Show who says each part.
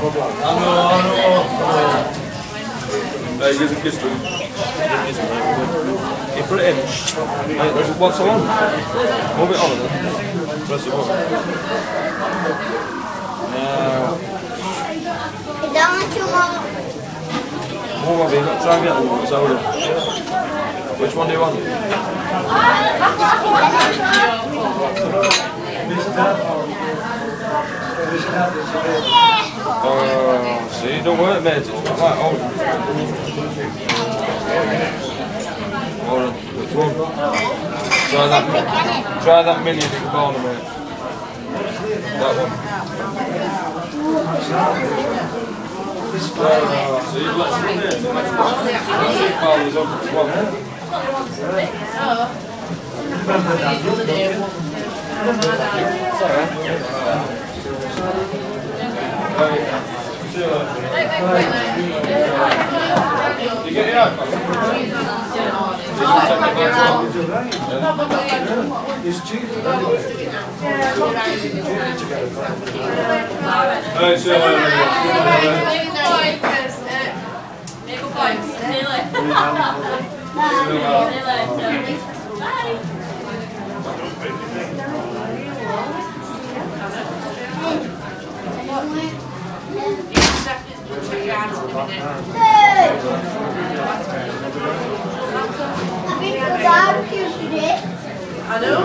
Speaker 1: Hey, give a kiss to him. You put it in. Hey, what's the one? Move it on then. Press it on. Now. More of you, try and get the one, so which one do you want? See, don't work, mate. It's not like hold on. Hold on. Which one? Try that mini in the corner, mate. That one. So you've got some there. That's on one. You get the iPhone? It's cheap.
Speaker 2: I know.